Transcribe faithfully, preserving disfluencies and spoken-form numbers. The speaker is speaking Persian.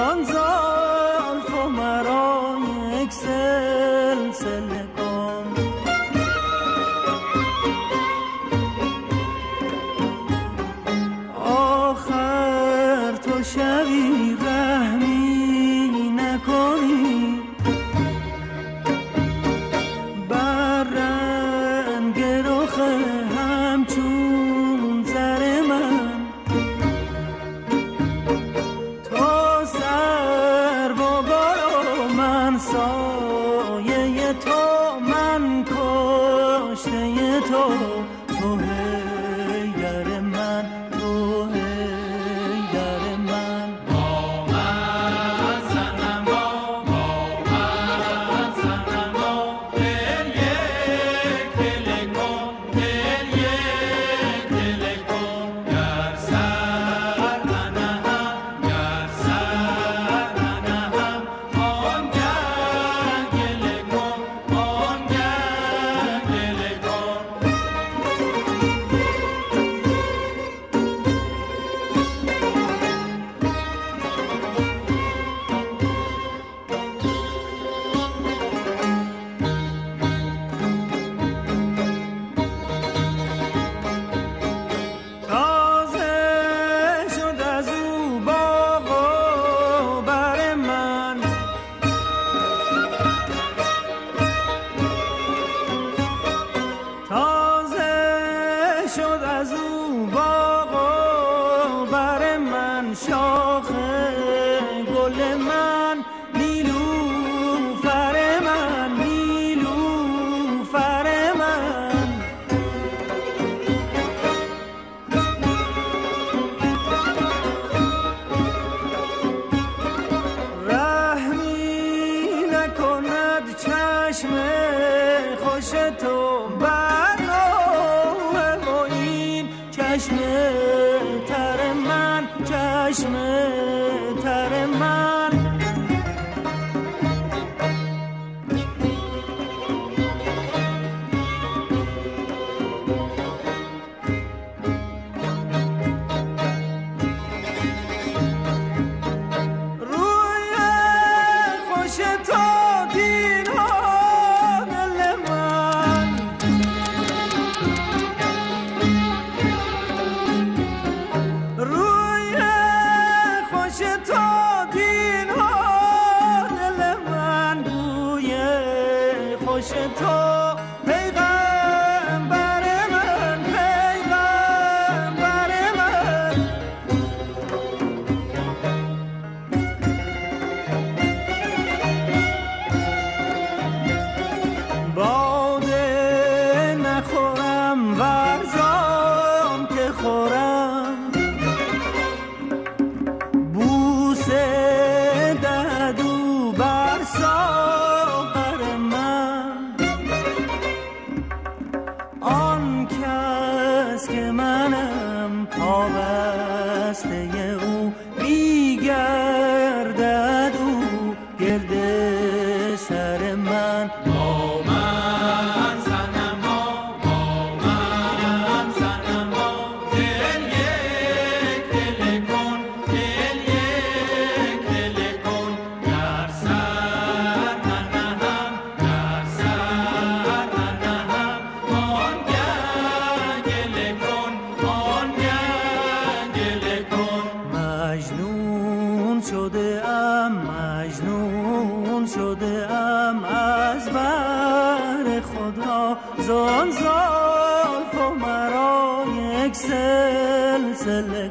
زان زلف و مرا یک سلسله کن. آخر تو شبی رحمی نکنی بر رنگ رخ همچون زر من. تو سر و گل و من سایه تو، من کشته تو، تو حیدر من، تو حیدر من. با من صنما، با من صنما، دل یک دل کن، دل یک دل کن. گر سر ننهم، گر سر ننهم، آنگه گله کن، آنگه گله کن. تازه شد از او باغ و بر من، تازه شد از او باغ و بر من. شاخ گل من، نیلوفر من، نیلوفر من. رحمی نکند چشم خوش تو بر نوح معین. چشم تر من، چشم تر من. روی خوش تو دین ها دل من. روی خوش تو دین ها دل من. روی خوش تو پیغمبر من، پیغمبر من. باده نخورم ورزان که خورم، بوسه دهدو بر ساغر من. آن کس که منم پابسته او، بیگردد او گرد سر من. با من صنما، با من صنما، دل یک دل کن، دل یک دل کن. گر سر ننهم، گر سر ننهم، آنگه گله کن، آنگه گله کن. مجنون شده ام، مجنون شده ام از بر خدا. زان زلف و مرا یک سلسله